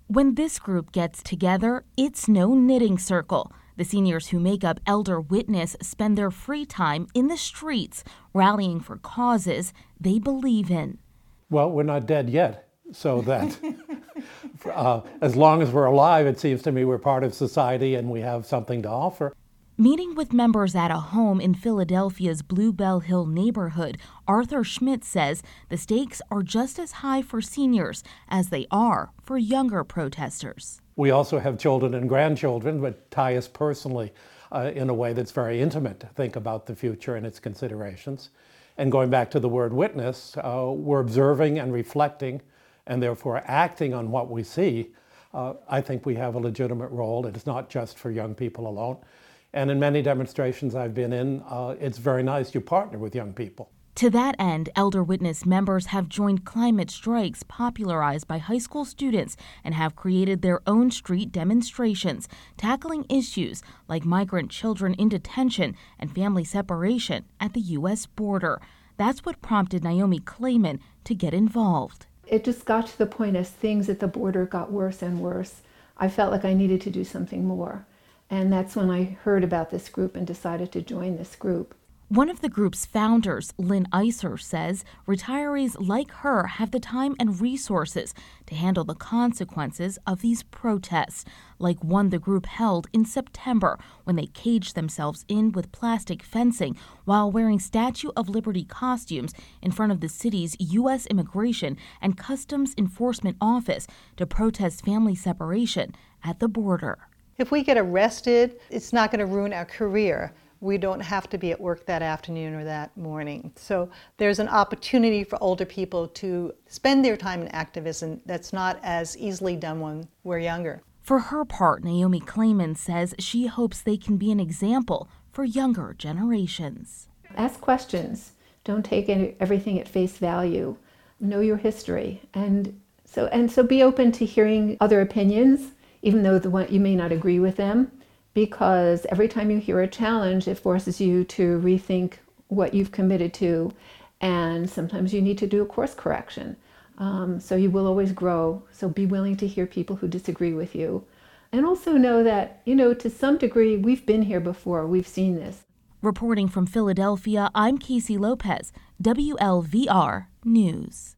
When this group gets together, it's no knitting circle. The seniors who make up Elder Witness spend their free time in the streets, rallying for causes they believe in. Well, we're not dead yet, so that as long as we're alive, it seems to me we're part of society and we have something to offer. Meeting with members at a home in Philadelphia's Bluebell Hill neighborhood, Arthur Schmidt says the stakes are just as high for seniors as they are for younger protesters. We also have children and grandchildren that tie us personally in a way that's very intimate to think about the future and its considerations. And going back to the word witness, we're observing and reflecting and therefore acting on what we see. I think we have a legitimate role. It is not just for young people alone. And in many demonstrations I've been in, it's very nice you partner with young people. To that end, Elder Witness members have joined climate strikes popularized by high school students and have created their own street demonstrations, tackling issues like migrant children in detention and family separation at the U.S. border. That's what prompted Naomi Clayman to get involved. It just got to the point as things at the border got worse and worse, I felt like I needed to do something more. And that's when I heard about this group and decided to join this group. One of the group's founders, Lynn Iser, says retirees like her have the time and resources to handle the consequences of these protests, like one the group held in September when they caged themselves in with plastic fencing while wearing Statue of Liberty costumes in front of the city's U.S. Immigration and Customs Enforcement Office to protest family separation at the border. If we get arrested, it's not going to ruin our career. We don't have to be at work that afternoon or that morning. So there's an opportunity for older people to spend their time in activism that's not as easily done when we're younger. For her part, Naomi Clayman says she hopes they can be an example for younger generations. Ask questions. Don't take everything at face value. Know your history. And so be open to hearing other opinions, even though you may not agree with them, because every time you hear a challenge, it forces you to rethink what you've committed to, and sometimes you need to do a course correction. So you will always grow, so be willing to hear people who disagree with you. And also know that, to some degree, we've been here before, we've seen this. Reporting from Philadelphia, I'm Casey Lopez, WLVR News.